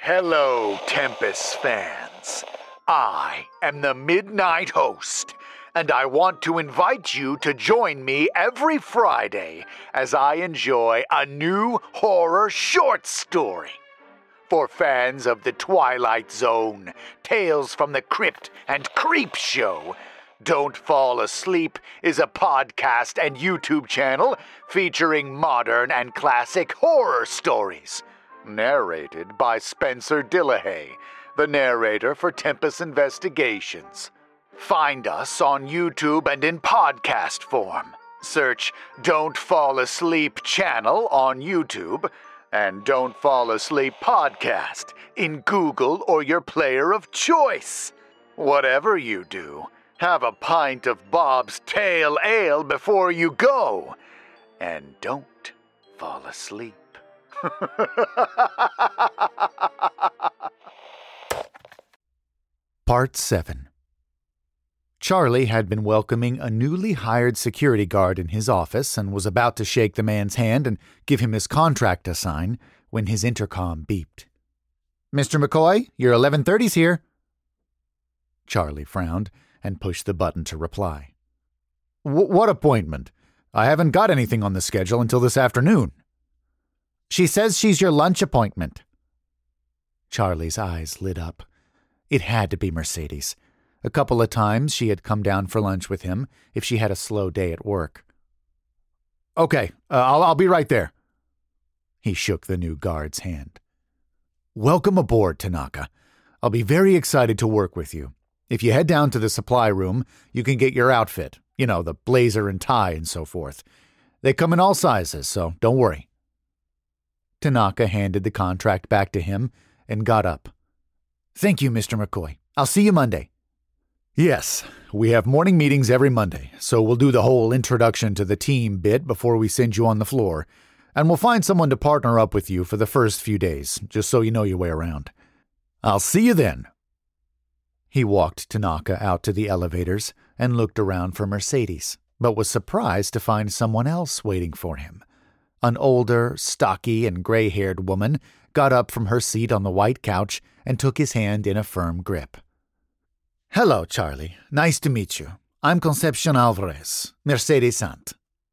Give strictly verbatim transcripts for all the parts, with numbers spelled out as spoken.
Hello, Tempest fans. I am the Midnight Host, and I want to invite you to join me every Friday as I enjoy a new horror short story. For fans of The Twilight Zone, Tales from the Crypt, and Creep Show, Don't Fall Asleep is a podcast and YouTube channel featuring modern and classic horror stories. Narrated by Spencer Dillahay, the narrator for Tempest Investigations. Find us on YouTube and in podcast form. Search Don't Fall Asleep channel on YouTube and Don't Fall Asleep podcast in Google or your player of choice. Whatever you do, have a pint of Bob's Tail Ale before you go. And don't fall asleep. Part seven. Charlie had been welcoming a newly hired security guard in his office and was about to shake the man's hand and give him his contract to sign when his intercom beeped. "Mister McCoy, your eleven thirty's here." Charlie frowned and pushed the button to reply. "What appointment? I haven't got anything on the schedule until this afternoon." "She says she's your lunch appointment." Charlie's eyes lit up. It had to be Mercedes. A couple of times she had come down for lunch with him if she had a slow day at work. "Okay, uh, I'll, I'll be right there." He shook the new guard's hand. "Welcome aboard, Tanaka. I'll be very excited to work with you. If you head down to the supply room, you can get your outfit. You know, the blazer and tie and so forth. They come in all sizes, so don't worry." Tanaka handed the contract back to him and got up. "Thank you, Mister McCoy. I'll see you Monday." "Yes, we have morning meetings every Monday, so we'll do the whole introduction to the team bit before we send you on the floor, and we'll find someone to partner up with you for the first few days, just so you know your way around. I'll see you then." He walked Tanaka out to the elevators and looked around for Mercedes, but was surprised to find someone else waiting for him. An older, stocky, and gray-haired woman got up from her seat on the white couch and took his hand in a firm grip. "Hello, Charlie. Nice to meet you. I'm Concepcion Alvarez, Mercedes Sant."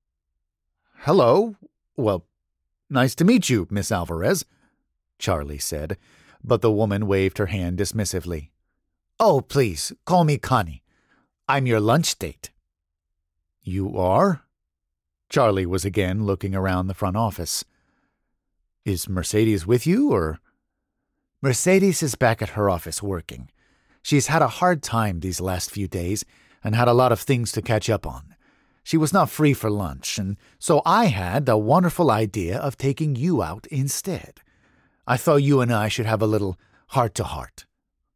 "Hello. Well, nice to meet you, Miss Alvarez," Charlie said, but the woman waved her hand dismissively. "Oh, please, call me Connie. I'm your lunch date." "You are?" Charlie was again looking around the front office. "Is Mercedes with you, or?" "Mercedes is back at her office working. She's had a hard time these last few days and had a lot of things to catch up on. She was not free for lunch, and so I had the wonderful idea of taking you out instead. I thought you and I should have a little heart-to-heart."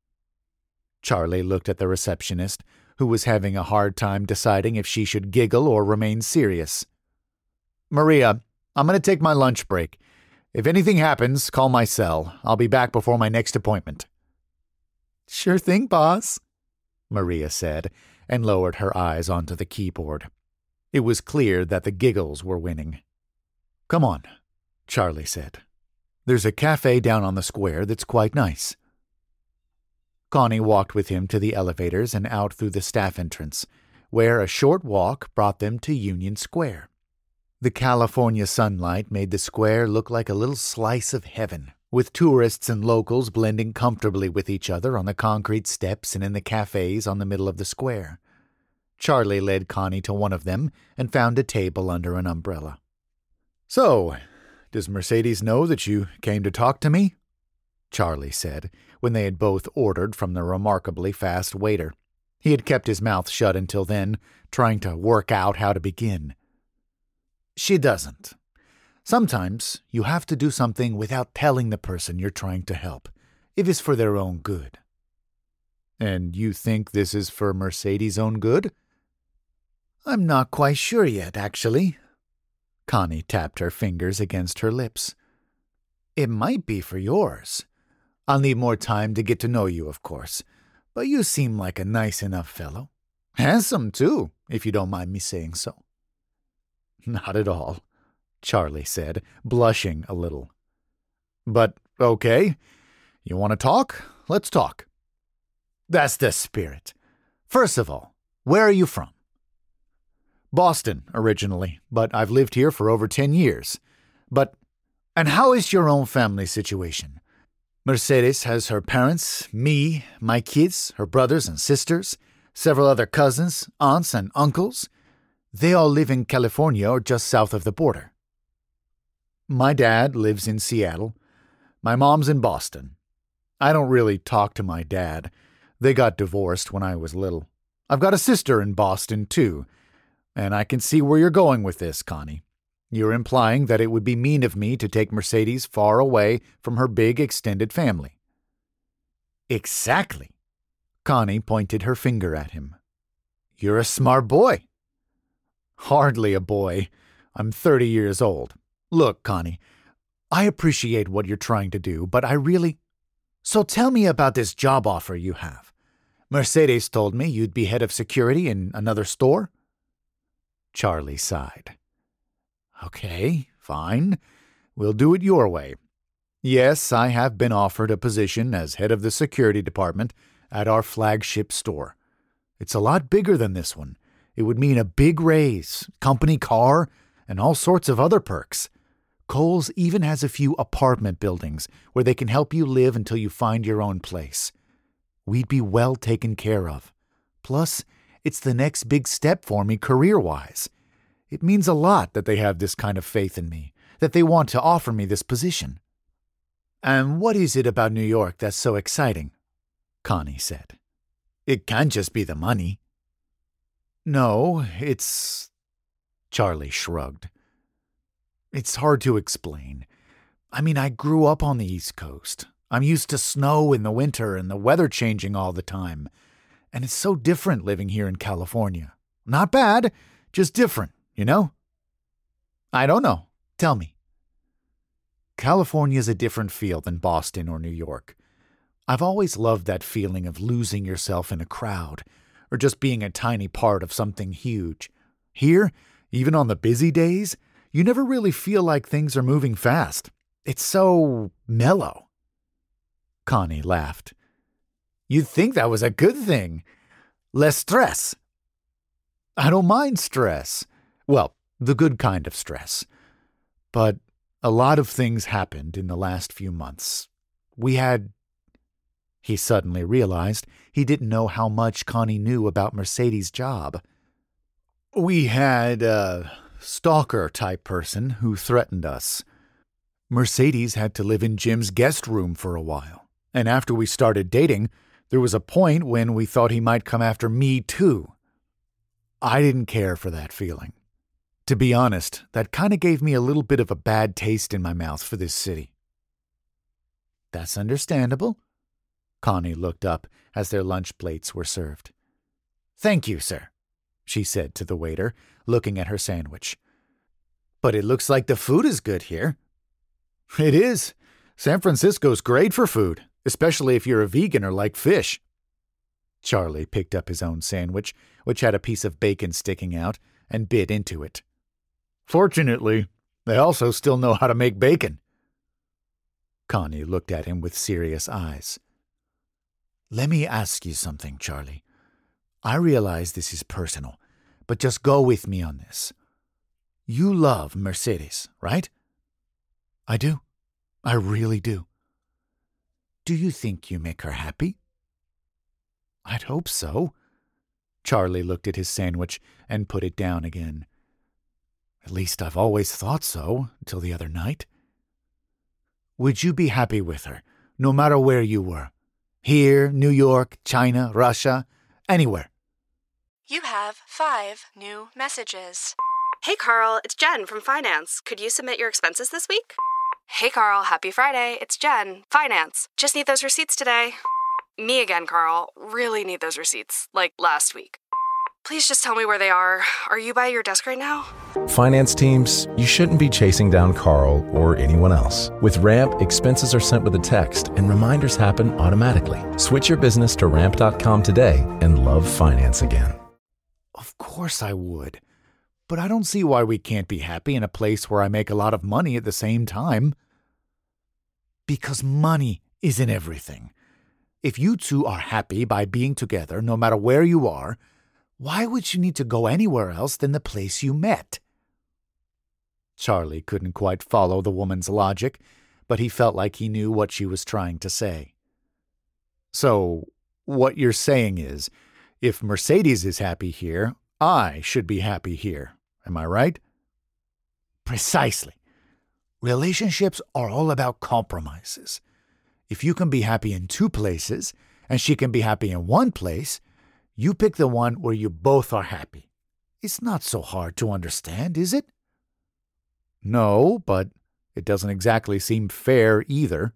Charlie looked at the receptionist, who was having a hard time deciding if she should giggle or remain serious. "Maria, I'm going to take my lunch break. If anything happens, call my cell. I'll be back before my next appointment." "Sure thing, boss," Maria said, and lowered her eyes onto the keyboard. It was clear that the giggles were winning. "Come on," Charlie said. "There's a cafe down on the square that's quite nice." Connie walked with him to the elevators and out through the staff entrance, where a short walk brought them to Union Square. The California sunlight made the square look like a little slice of heaven, with tourists and locals blending comfortably with each other on the concrete steps and in the cafes on the middle of the square. Charlie led Connie to one of them and found a table under an umbrella. "So, does Mercedes know that you came to talk to me?" Charlie said, when they had both ordered from the remarkably fast waiter. He had kept his mouth shut until then, trying to work out how to begin. "She doesn't. Sometimes you have to do something without telling the person you're trying to help, if it's for their own good." "And you think this is for Mercedes' own good?" "I'm not quite sure yet, actually." Connie tapped her fingers against her lips. "It might be for yours. I'll need more time to get to know you, of course, but you seem like a nice enough fellow. Handsome, too, if you don't mind me saying so." "Not at all," Charlie said, blushing a little. "But, okay, You want to talk? Let's talk. That's the spirit. First of all, where are you from? Boston, originally, but I've lived here for over ten years. But, and how is your own family situation? Mercedes has her parents, me, my kids, her brothers and sisters, several other cousins, aunts and uncles. They all live in California or just south of the border. My dad lives in Seattle. My mom's in Boston. I don't really talk to my dad. They got divorced when I was little. I've got a sister in Boston, too. And I can see where you're going with this, Connie. You're implying that it would be mean of me to take Mercedes far away from her big extended family. Exactly. Connie pointed her finger at him. You're a smart boy. Hardly a boy. I'm thirty years old. Look, Connie, I appreciate what you're trying to do, but I really... So tell me about this job offer you have. Mercedes told me you'd be head of security in another store. Charlie sighed. Okay, fine. We'll do it your way. Yes, I have been offered a position as head of the security department at our flagship store. It's a lot bigger than this one. It would mean a big raise, company car, and all sorts of other perks. Kohl's even has a few apartment buildings where they can help you live until you find your own place. We'd be well taken care of. Plus, it's the next big step for me career-wise. It means a lot that they have this kind of faith in me, that they want to offer me this position. And what is it about New York that's so exciting? Connie said. It can't just be the money. No, it's... Charlie shrugged. It's hard to explain. I mean, I grew up on the East Coast. I'm used to snow in the winter and the weather changing all the time. And it's so different living here in California. Not bad, just different, you know? I don't know. Tell me. California's a different feel than Boston or New York. I've always loved that feeling of losing yourself in a crowd, or just being a tiny part of something huge. Here, even on the busy days, you never really feel like things are moving fast. It's so mellow. Connie laughed. You'd think that was a good thing. Less stress. I don't mind stress. Well, the good kind of stress. But a lot of things happened in the last few months. We had... He suddenly realized he didn't know how much Connie knew about Mercedes' job. We had a stalker-type person who threatened us. Mercedes had to live in Jim's guest room for a while. And after we started dating, there was a point when we thought he might come after me too. I didn't care for that feeling. To be honest, that kind of gave me a little bit of a bad taste in my mouth for this city. That's understandable. Connie looked up as their lunch plates were served. Thank you, sir, she said to the waiter, looking at her sandwich. But it looks like the food is good here. It is. San Francisco's great for food, especially if you're a vegan or like fish. Charlie picked up his own sandwich, which had a piece of bacon sticking out, and bit into it. Fortunately, they also still know how to make bacon. Connie looked at him with serious eyes. Let me ask you something, Charlie. I realize this is personal, but just go with me on this. You love Mercedes, right? I do. I really do. Do you think you make her happy? I'd hope so. Charlie looked at his sandwich and put it down again. At least I've always thought so, until the other night. Would you be happy with her, no matter where you were? Here, New York, China, Russia, anywhere. You have five new messages. Hey, Carl, it's Jen from Finance. Could you submit your expenses this week? Hey, Carl, happy Friday. It's Jen, Finance. Just need those receipts today. Me again, Carl. Really need those receipts, like last week. Please just tell me where they are. Are you by your desk right now? Finance teams, you shouldn't be chasing down Carl or anyone else. With Ramp, expenses are sent with a text and reminders happen automatically. Switch your business to ramp dot com today and love finance again. Of course I would. But I don't see why we can't be happy in a place where I make a lot of money at the same time. Because money isn't everything. If you two are happy by being together, no matter where you are, why would you need to go anywhere else than the place you met? Charlie couldn't quite follow the woman's logic, but he felt like he knew what she was trying to say. So, what you're saying is, if Mercedes is happy here, I should be happy here. Am I right? Precisely. Relationships are all about compromises. If you can be happy in two places, and she can be happy in one place, you pick the one where you both are happy. It's not so hard to understand, is it? No, but it doesn't exactly seem fair either.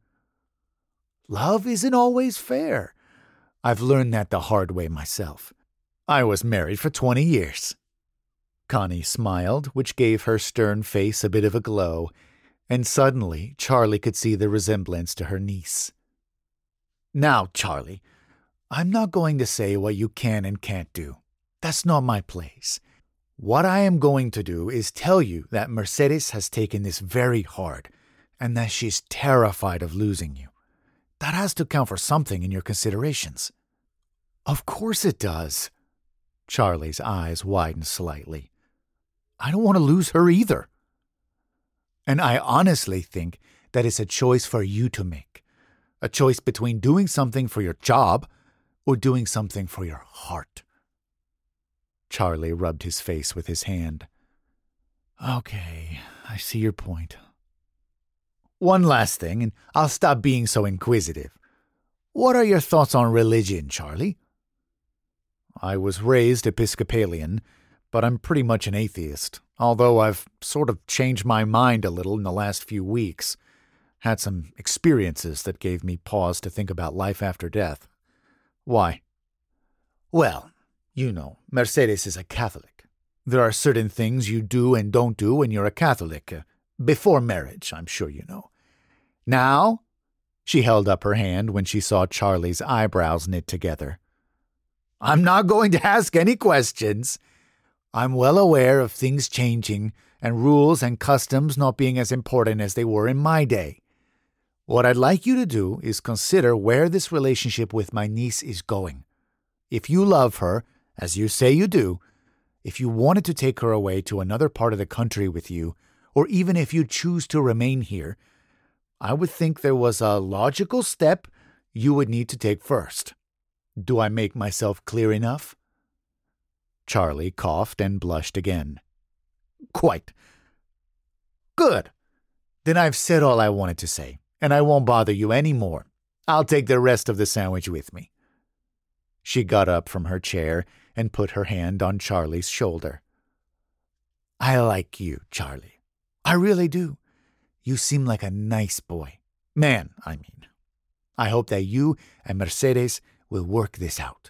Love isn't always fair. I've learned that the hard way myself. I was married for twenty years. Connie smiled, which gave her stern face a bit of a glow, and suddenly Charlie could see the resemblance to her niece. Now, Charlie, I'm not going to say what you can and can't do. That's not my place. What I am going to do is tell you that Mercedes has taken this very hard, and that she's terrified of losing you. That has to count for something in your considerations. Of course it does. Charlie's eyes widened slightly. I don't want to lose her either. And I honestly think that it's a choice for you to make. A choice between doing something for your job or doing something for your heart. Charlie rubbed his face with his hand. Okay, I see your point. One last thing, and I'll stop being so inquisitive. What are your thoughts on religion, Charlie? I was raised Episcopalian, but I'm pretty much an atheist, although I've sort of changed my mind a little in the last few weeks. Had some experiences that gave me pause to think about life after death. Why? Well, you know, Mercedes is a Catholic. There are certain things you do and don't do when you're a Catholic. Uh, before marriage, I'm sure you know. Now, she held up her hand when she saw Charlie's eyebrows knit together. I'm not going to ask any questions. I'm well aware of things changing and rules and customs not being as important as they were in my day. What I'd like you to do is consider where this relationship with my niece is going. If you love her, as you say you do, if you wanted to take her away to another part of the country with you, or even if you choose to remain here, I would think there was a logical step you would need to take first. Do I make myself clear enough? Charlie coughed and blushed again. Quite. Good. Then I've said all I wanted to say, and I won't bother you any more. I'll take the rest of the sandwich with me. She got up from her chair and put her hand on Charlie's shoulder. I like you, Charlie. I really do. You seem like a nice boy. Man, I mean. I hope that you and Mercedes will work this out.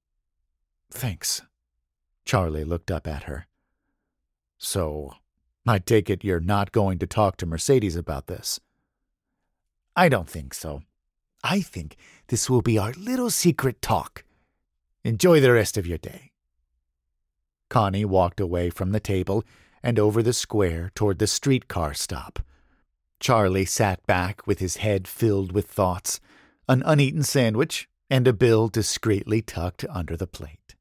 Thanks. Charlie looked up at her. So, I take it you're not going to talk to Mercedes about this? I don't think so. I think this will be our little secret talk. Enjoy the rest of your day. Connie walked away from the table and over the square toward the streetcar stop. Charlie sat back with his head filled with thoughts, an uneaten sandwich, and a bill discreetly tucked under the plate.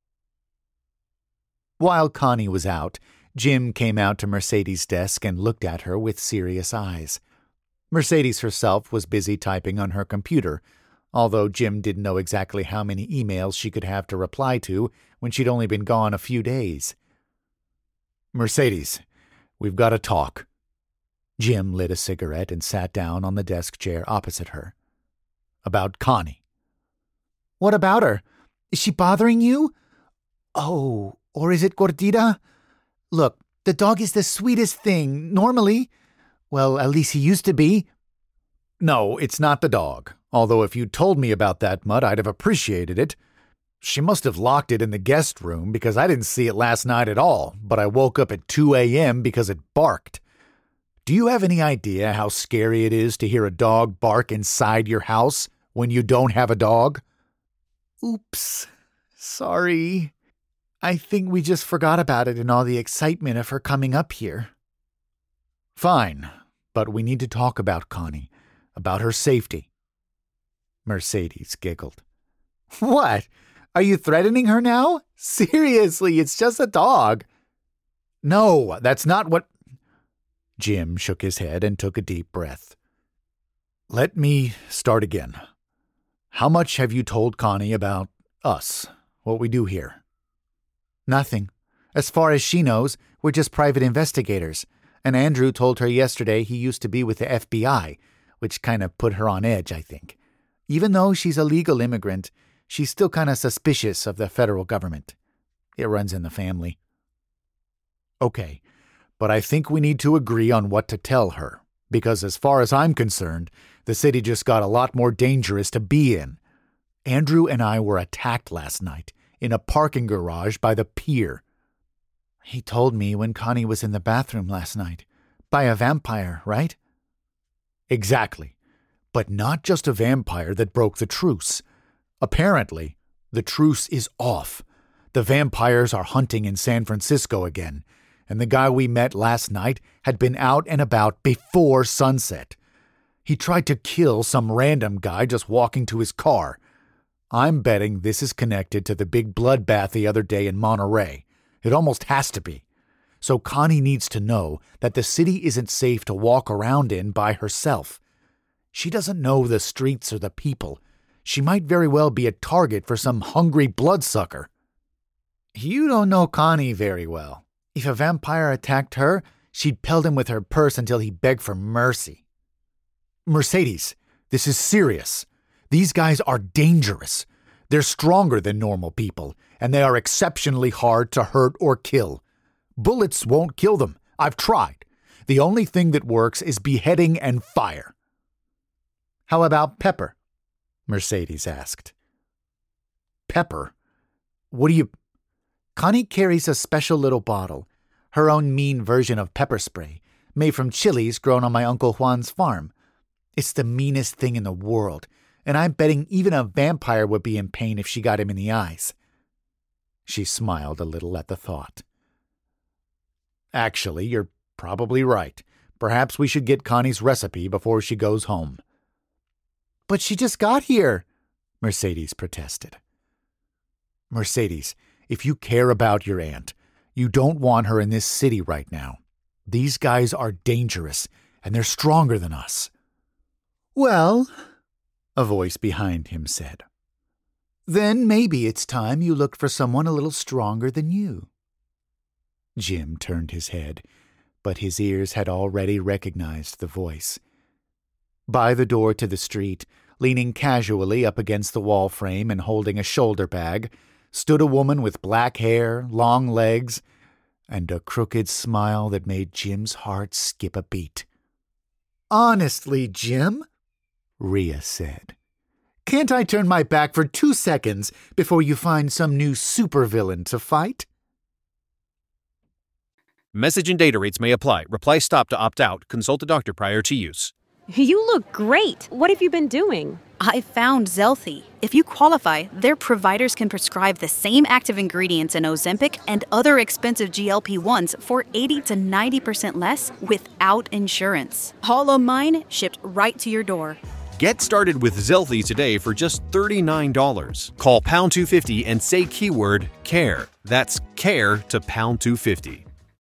While Connie was out, Jim came out to Mercedes' desk and looked at her with serious eyes. Mercedes herself was busy typing on her computer, although Jim didn't know exactly how many emails she could have to reply to when she'd only been gone a few days. Mercedes, we've got to talk. Jim lit a cigarette and sat down on the desk chair opposite her. About Connie. What about her? Is she bothering you? Oh, or is it Gordita? Look, the dog is the sweetest thing, normally. Well, at least he used to be. No, it's not the dog. Although if you'd told me about that mutt, I'd have appreciated it. She must have locked it in the guest room because I didn't see it last night at all, but I woke up at two a.m. because it barked. Do you have any idea how scary it is to hear a dog bark inside your house when you don't have a dog? Oops. Sorry. I think we just forgot about it in all the excitement of her coming up here. Fine, but we need to talk about Connie, about her safety. Mercedes giggled. What? Are you threatening her now? Seriously, it's just a dog. No, that's not what... Jim shook his head and took a deep breath. Let me start again. How much have you told Connie about us, what we do here? Nothing. As far as she knows, we're just private investigators, and Andrew told her yesterday he used to be with the F B I, which kind of put her on edge, I think. Even though she's a legal immigrant, she's still kind of suspicious of the federal government. It runs in the family. Okay, but I think we need to agree on what to tell her, because as far as I'm concerned, the city just got a lot more dangerous to be in. Andrew and I were attacked last night in a parking garage by the pier. He told me when Connie was in the bathroom last night. By a vampire, right? Exactly. But not just a vampire that broke the truce. Apparently, the truce is off. The vampires are hunting in San Francisco again, and the guy we met last night had been out and about before sunset. He tried to kill some random guy just walking to his car. I'm betting this is connected to the big bloodbath the other day in Monterey. It almost has to be. So Connie needs to know that the city isn't safe to walk around in by herself. She doesn't know the streets or the people. She might very well be a target for some hungry bloodsucker. You don't know Connie very well. If a vampire attacked her, she'd pelt him with her purse until he begged for mercy. Mercedes, this is serious. These guys are dangerous. They're stronger than normal people, and they are exceptionally hard to hurt or kill. Bullets won't kill them. I've tried. The only thing that works is beheading and fire. How about pepper? Mercedes asked. Pepper? What do you... Connie carries a special little bottle, her own mean version of pepper spray, made from chilies grown on my Uncle Juan's farm. It's the meanest thing in the world, and I'm betting even a vampire would be in pain if she got him in the eyes. She smiled a little at the thought. Actually, you're probably right. Perhaps we should get Connie's recipe before she goes home. But she just got here, Mercedes protested. Mercedes, if you care about your aunt, you don't want her in this city right now. These guys are dangerous, and they're stronger than us. Well, a voice behind him said, then maybe it's time you looked for someone a little stronger than you. Jim turned his head, but his ears had already recognized the voice. By the door to the street, leaning casually up against the wall frame and holding a shoulder bag, stood a woman with black hair, long legs, and a crooked smile that made Jim's heart skip a beat. Honestly, Jim, Rhea said, can't I turn my back for two seconds before you find some new supervillain to fight? Message and data rates may apply. Reply stop to opt out. Consult a doctor prior to use. You look great. What have you been doing? I found Zelthy. If you qualify, their providers can prescribe the same active ingredients in Ozempic and other expensive G L P ones for eighty to ninety percent less without insurance. All of mine shipped right to your door. Get started with Zelthy today for just thirty-nine dollars. Call pound two fifty and say keyword CARE. That's CARE to pound two fifty.